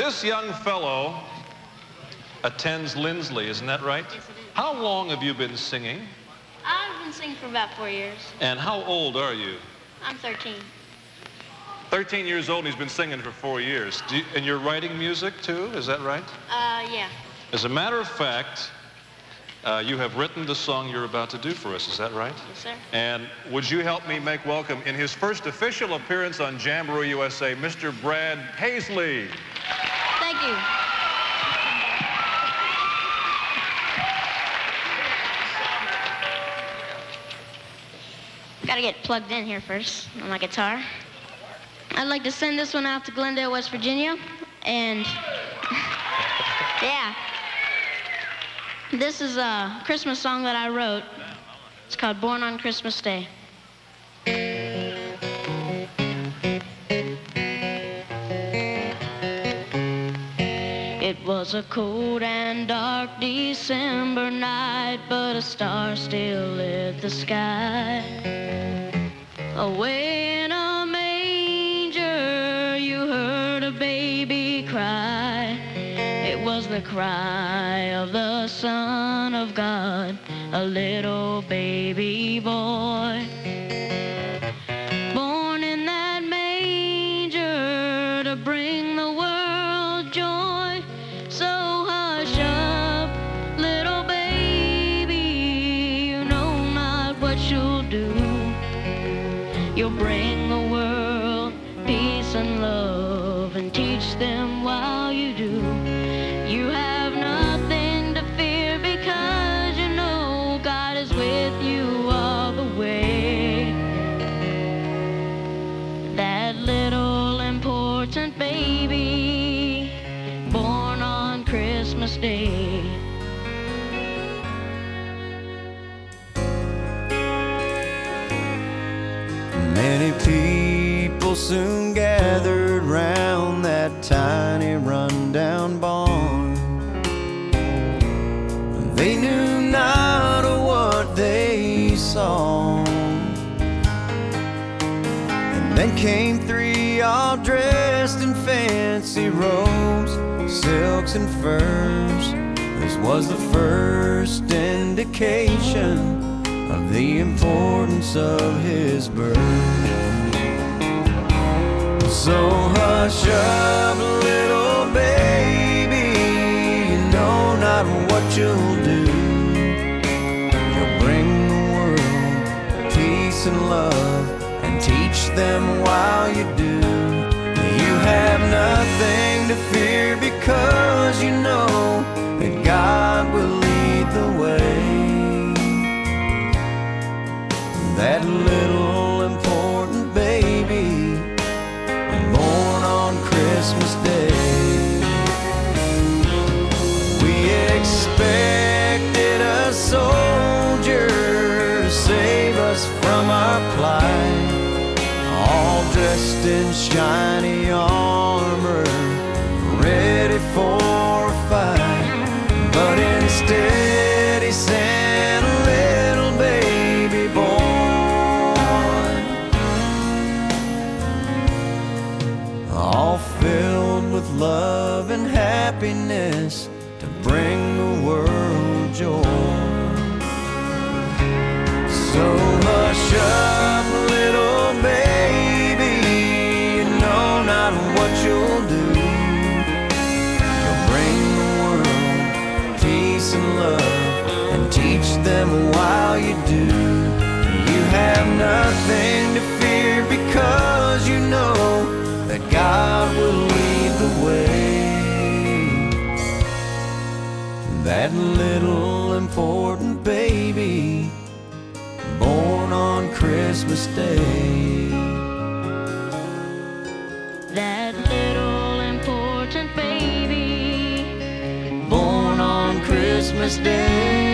This young fellow attends Lindsley, isn't that right? Yes, it is. How long have you been singing? I've been singing for about 4 years. And how old are you? I'm 13. 13 years old, and he's been singing for 4 years. And you're writing music, too? Is that right? Yeah. As a matter of fact, you have written the song you're about to do for us. Is that right? Yes, sir. And would you help me make welcome, in his first official appearance on Jamboree USA, Mr. Brad Paisley. Thank you. Gotta get plugged in here first on my guitar. I'd like to send this one out to Glendale, West Virginia. And yeah, this is a Christmas song that I wrote. It's called Born on Christmas Day. It was a cold and dark December night, but a star still lit the sky. Away in a manger, you heard a baby cry. It was the cry of the Son of God, a little baby boy. Born in that manger to bring the world joy. So hush up, little baby, you know not what you'll do. You'll bring the world peace and love and teach them while you do. You have nothing to fear because you know God is with you all the way. That little important baby born on Christmas Day. Many people soon gathered round that tiny rundown barn. They knew not what they saw. And then came three all dressed in fancy robes, silks and furs. This was the first indication of the importance of his birth. So hush up, little baby, you know not what you'll do. You'll bring the world peace and love and teach them while you do. You have nothing to fear because you know that God will lead the way. That little important baby born on Christmas Day. We expected a soldier to save us from our plight, all dressed in shiny armor, ready for a fight. But instead he sent a little baby boy, all filled with love and happiness to bring the world joy. So hush up, little baby, you know not what you'll do. You'll bring the world peace and love and teach them while you do. You have nothing to fear because you know that God will lead the way. That little important baby born on Christmas Day. That little important baby Born on Christmas Day.